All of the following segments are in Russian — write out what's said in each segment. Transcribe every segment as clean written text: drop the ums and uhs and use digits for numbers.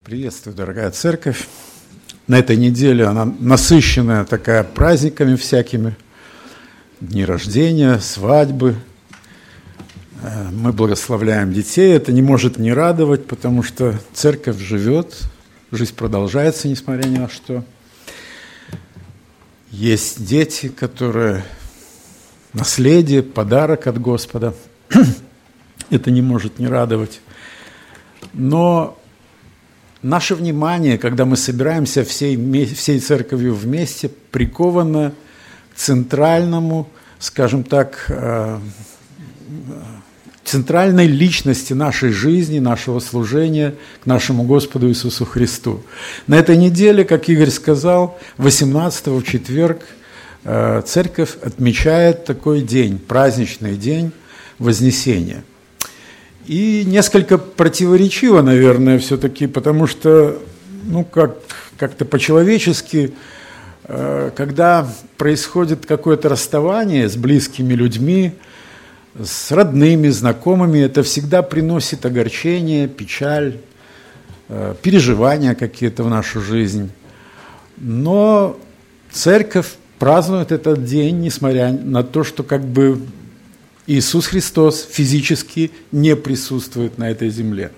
Приветствую, дорогая церковь. На этой неделе она насыщенная такая праздниками всякими. Дни рождения, свадьбы. Мы благословляем детей. Это не может не радовать, потому что церковь живет, жизнь продолжается, несмотря ни на что. Есть дети, которые наследие, подарок от Господа. Это не может не радовать. Но наше внимание, когда мы собираемся всей церковью вместе, приковано к центральному, скажем так, центральной личности нашей жизни, нашего служения к нашему Господу Иисусу Христу. На этой неделе, как Игорь сказал, 18-го в четверг церковь отмечает такой день, праздничный день Вознесения. И несколько противоречиво, наверное, все-таки, потому что, как-то по-человечески, когда происходит какое-то расставание с близкими людьми, с родными, знакомыми, это всегда приносит огорчение, печаль, переживания какие-то в нашу жизнь. Но церковь празднует этот день, несмотря на то, что Иисус Христос физически не присутствует на этой земле.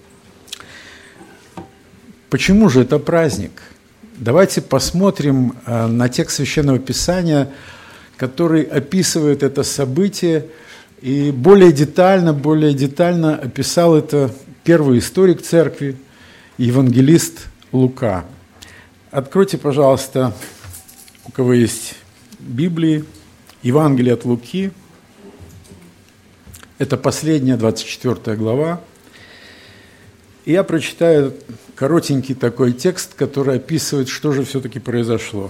Почему же это праздник? Давайте посмотрим на текст Священного Писания, который описывает это событие, и более детально описал это первый историк церкви, евангелист Лука. Откройте, пожалуйста, у кого есть Библии, Евангелие от Луки. Это последняя, 24 глава. И я прочитаю коротенький такой текст, который описывает, что же все-таки произошло.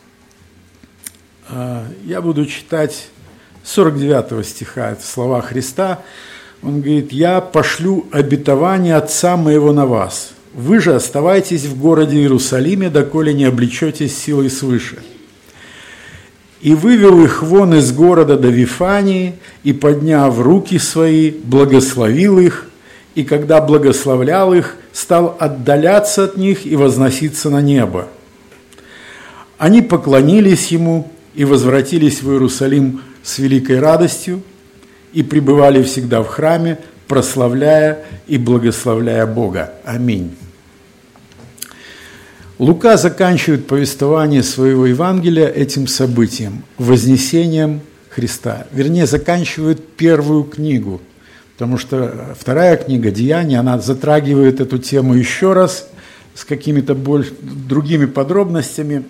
Я буду читать 49 стиха, это слова Христа. Он говорит: «Я пошлю обетование Отца моего на вас. Вы же оставайтесь в городе Иерусалиме, доколе не облечетесь силой свыше». И вывел их вон из города до Вифании, и, подняв руки свои, благословил их, и когда благословлял их, стал отдаляться от них и возноситься на небо. Они поклонились ему и возвратились в Иерусалим с великой радостью и пребывали всегда в храме, прославляя и благословляя Бога. Аминь. Лука заканчивает повествование своего Евангелия этим событием, вознесением Христа. Вернее, заканчивает первую книгу, потому что вторая книга «Деяния», она затрагивает эту тему еще раз с какими-то другими подробностями.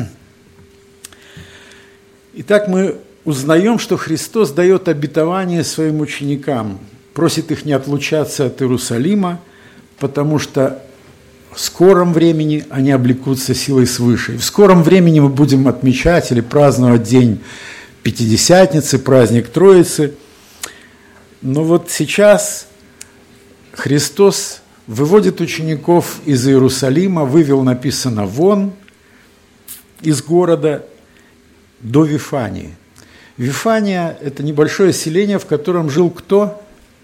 Итак, мы узнаем, что Христос дает обетование своим ученикам, просит их не отлучаться от Иерусалима, потому что в скором времени они облекутся силой свыше. И в скором времени мы будем отмечать или праздновать день Пятидесятницы, праздник Троицы. Но вот сейчас Христос выводит учеников из Иерусалима, вывел, написано, вон из города до Вифании. Вифания – это небольшое селение, в котором жил кто?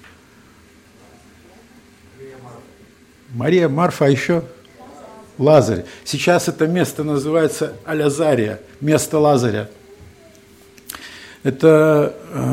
Мария, Марфа, а еще Лазарь. Сейчас это место называется Алязария, место Лазаря. Это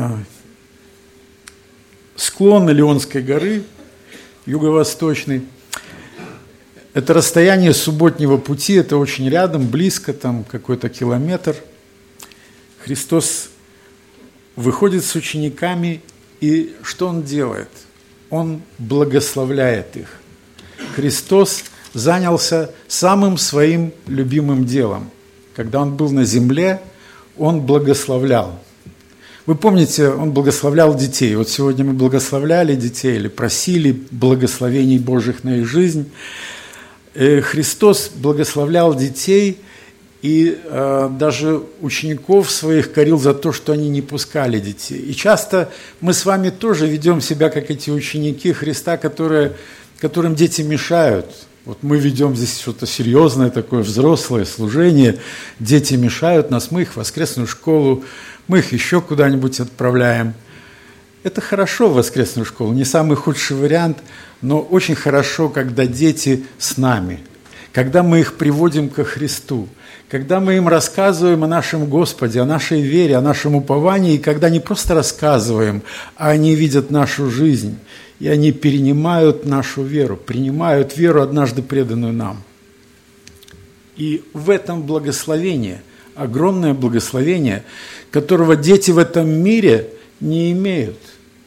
склон Илионской горы, юго-восточный. Это расстояние субботнего пути, это очень рядом, близко, там какой-то километр. Христос выходит с учениками, и что Он делает? Он благословляет их. Христос занялся самым своим любимым делом. Когда Он был на земле, Он благословлял. Вы помните, Он благословлял детей. Вот сегодня мы благословляли детей или просили благословений Божьих на их жизнь. Христос благословлял детей и даже учеников своих корил за то, что они не пускали детей. И часто мы с вами тоже ведем себя, как эти ученики Христа, которым дети мешают. Вот мы ведем здесь что-то серьезное, такое взрослое служение, дети мешают нас, мы их в воскресную школу, мы их еще куда-нибудь отправляем. Это хорошо в воскресную школу, не самый худший вариант, но очень хорошо, когда дети с нами, когда мы их приводим ко Христу, когда мы им рассказываем о нашем Господе, о нашей вере, о нашем уповании, и когда не просто рассказываем, а они видят нашу жизнь, и они перенимают нашу веру, принимают веру, однажды преданную нам. И в этом благословение, огромное благословение, которого дети в этом мире не имеют.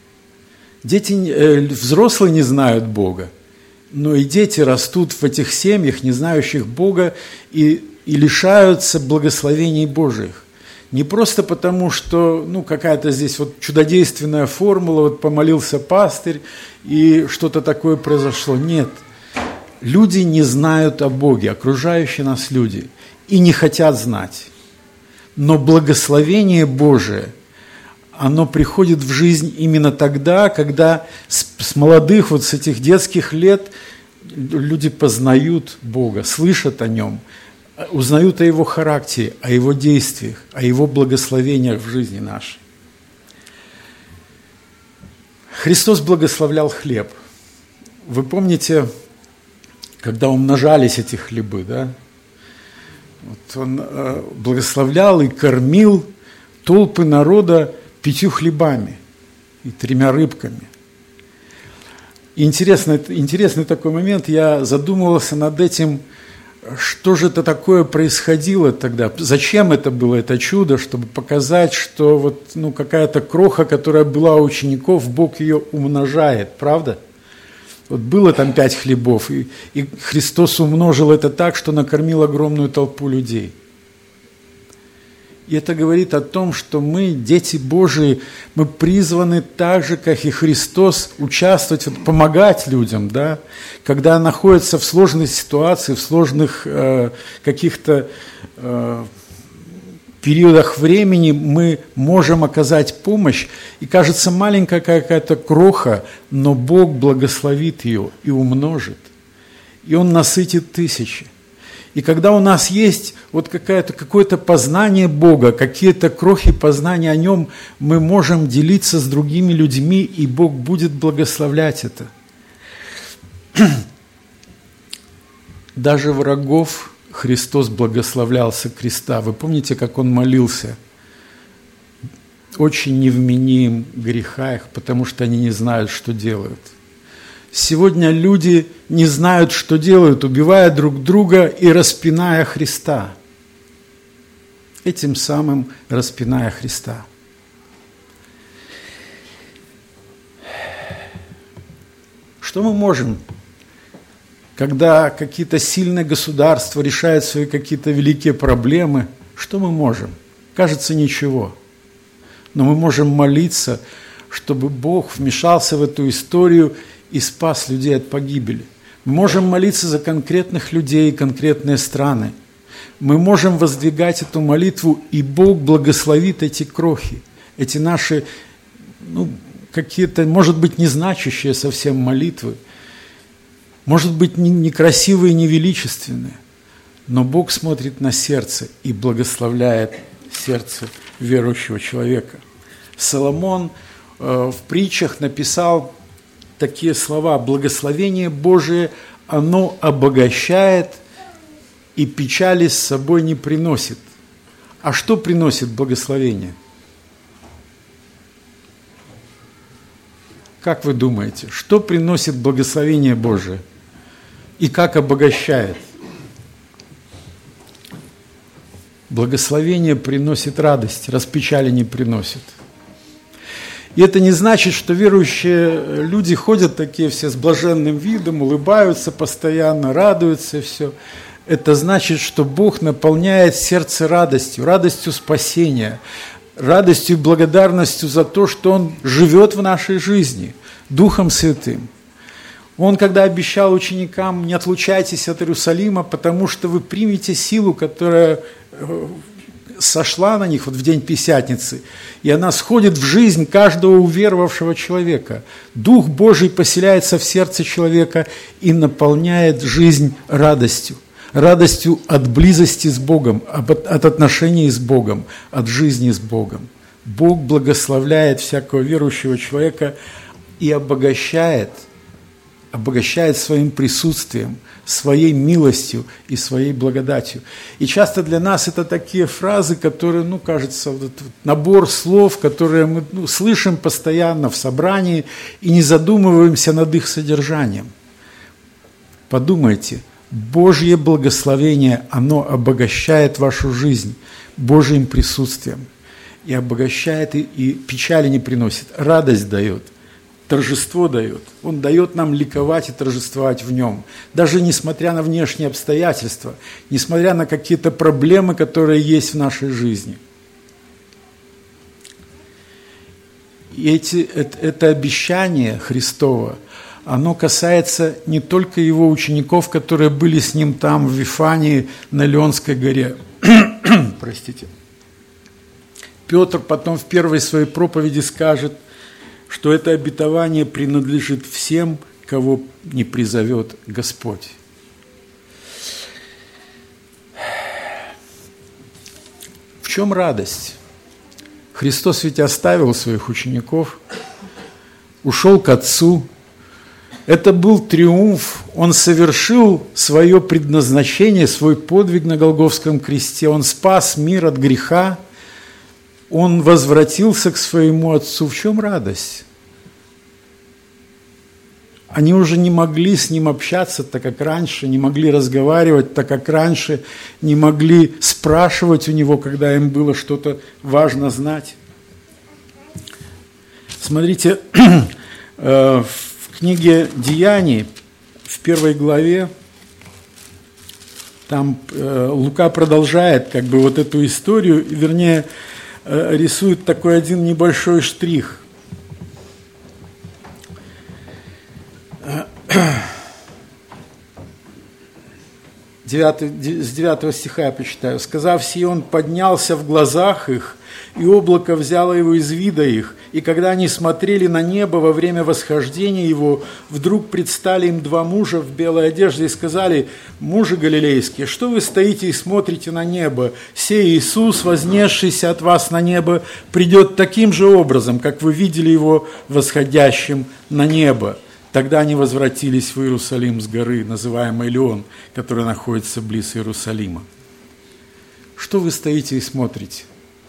Взрослые не знают Бога, но и дети растут в этих семьях, не знающих Бога, и лишаются благословений Божьих. Не просто потому, что какая-то здесь чудодейственная формула, помолился пастырь, и что-то такое произошло. Нет. Люди не знают о Боге, окружающие нас люди, и не хотят знать. Но благословение Божие, оно приходит в жизнь именно тогда, когда с молодых, с этих детских лет люди познают Бога, слышат о Нем, узнают о Его характере, о Его действиях, о Его благословениях в жизни нашей. Христос благословлял хлеб. Вы помните, когда умножались эти хлебы, да? Он благословлял и кормил толпы народа 5 хлебами и 3 рыбками. И интересный такой момент, я задумывался над этим, что же это такое происходило тогда, зачем это было, это чудо, чтобы показать, что какая-то кроха, которая была у учеников, Бог ее умножает, правда? Было там 5 хлебов, и Христос умножил это так, что накормил огромную толпу людей. И это говорит о том, что мы, дети Божии, мы призваны так же, как и Христос, участвовать, помогать людям, да? Когда находятся в сложной ситуации, в сложных каких-то периодах времени, мы можем оказать помощь, и кажется маленькая какая-то кроха, но Бог благословит ее и умножит, и Он насытит тысячи. И когда у нас есть какое-то познание Бога, какие-то крохи познания о Нем, мы можем делиться с другими людьми, и Бог будет благословлять это. Даже врагов Христос благословлял со креста. Вы помните, как Он молился? Очень не вмени им греха их, потому что они не знают, что делают. Сегодня люди не знают, что делают, убивая друг друга и распиная Христа. Этим самым распиная Христа. Что мы можем, когда какие-то сильные государства решают свои какие-то великие проблемы? Что мы можем? Кажется, ничего. Но мы можем молиться, чтобы Бог вмешался в эту историю и спас людей от погибели. Мы можем молиться за конкретных людей, конкретные страны. Мы можем воздвигать эту молитву, и Бог благословит эти крохи, эти наши, какие-то, может быть, незначащие совсем молитвы, может быть, некрасивые, невеличественные, но Бог смотрит на сердце и благословляет сердце верующего человека. Соломон в притчах написал такие слова: благословение Божие, оно обогащает и печали с собой не приносит. А что приносит благословение? Как вы думаете, что приносит благословение Божие и как обогащает? Благословение приносит радость, распечали не приносит. И это не значит, что верующие люди ходят такие все с блаженным видом, улыбаются постоянно, радуются и все. Это значит, что Бог наполняет сердце радостью, радостью спасения, радостью и благодарностью за то, что Он живет в нашей жизни, Духом Святым. Он, когда обещал ученикам: не отлучайтесь от Иерусалима, потому что вы примете силу, которая сошла на них в день Пятидесятницы, и она сходит в жизнь каждого уверовавшего человека. Дух Божий поселяется в сердце человека и наполняет жизнь радостью. Радостью от близости с Богом, от отношений с Богом, от жизни с Богом. Бог благословляет всякого верующего человека и обогащает своим присутствием, своей милостью и своей благодатью. И часто для нас это такие фразы, которые, кажется, вот набор слов, которые мы слышим постоянно в собрании и не задумываемся над их содержанием. Подумайте, Божье благословение, оно обогащает вашу жизнь Божьим присутствием. И обогащает, и печали не приносит, радость дает, торжество дает. Он дает нам ликовать и торжествовать в нем. Даже несмотря на внешние обстоятельства, несмотря на какие-то проблемы, которые есть в нашей жизни. И это обещание Христово, оно касается не только его учеников, которые были с ним там, в Вифании, на Леонской горе. Простите. Петр потом в первой своей проповеди скажет, что это обетование принадлежит всем, кого не призовет Господь. В чем радость? Христос ведь оставил своих учеников, ушел к Отцу. Это был триумф. Он совершил свое предназначение, свой подвиг на Голгофском кресте. Он спас мир от греха. Он возвратился к своему Отцу. В чем радость? Они уже не могли с Ним общаться так, как раньше, не могли разговаривать так, как раньше, не могли спрашивать у Него, когда им было что-то важно знать. Смотрите, в книге «Деяний», в 1 главе, там Лука продолжает вот эту историю, вернее, рисует такой один небольшой штрих. С 9 стиха я почитаю. «Сказав сие, он поднялся в глазах их, и облако взяло его из вида их. И когда они смотрели на небо во время восхождения его, вдруг предстали им два мужа в белой одежде и сказали: мужи галилейские, что вы стоите и смотрите на небо? Сей Иисус, вознесшийся от вас на небо, придет таким же образом, как вы видели его восходящим на небо». Тогда они возвратились в Иерусалим с горы, называемой Леон, которая находится близ Иерусалима. Что вы стоите и смотрите?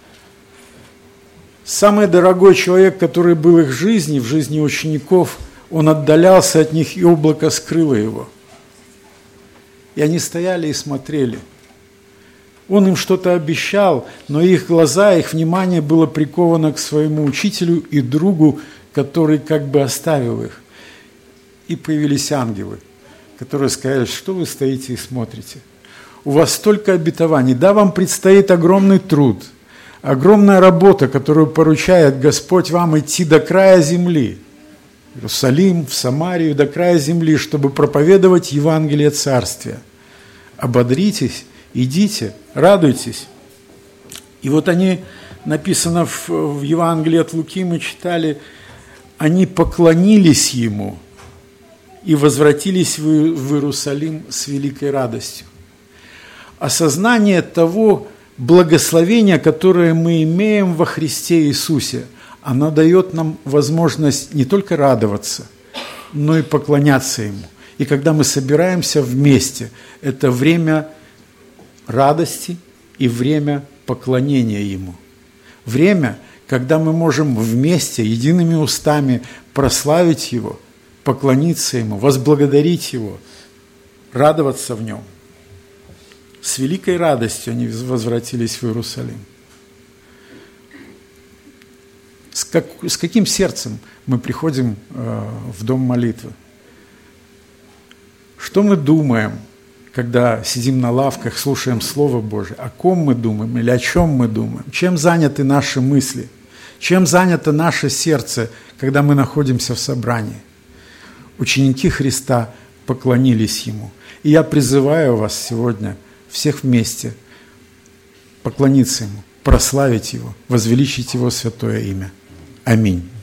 Самый дорогой человек, который был в жизни учеников, он отдалялся от них, и облако скрыло его. И они стояли и смотрели. Он им что-то обещал, но их глаза, их внимание было приковано к своему учителю и другу, который оставил их. И появились ангелы, которые сказали: что вы стоите и смотрите? У вас столько обетований, да, вам предстоит огромный труд, огромная работа, которую поручает Господь вам, идти до края земли, в Иерусалим, в Самарию, до края земли, чтобы проповедовать Евангелие Царствия. Ободритесь, идите, радуйтесь. И вот они, написано в Евангелии от Луки, мы читали, они поклонились Ему и возвратились в Иерусалим с великой радостью. Осознание того благословения, которое мы имеем во Христе Иисусе, оно дает нам возможность не только радоваться, но и поклоняться Ему. И когда мы собираемся вместе, это время радости и время поклонения Ему. Время, когда мы можем вместе, едиными устами прославить Его, поклониться Ему, возблагодарить Его, радоваться в Нем. С великой радостью они возвратились в Иерусалим. С каким сердцем мы приходим в дом молитвы? Что мы думаем, когда сидим на лавках, слушаем Слово Божие? О ком мы думаем или о чем мы думаем? Чем заняты наши мысли? Чем занято наше сердце, когда мы находимся в собрании? Ученики Христа поклонились Ему. И я призываю вас сегодня всех вместе поклониться Ему, прославить Его, возвеличить Его святое имя. Аминь.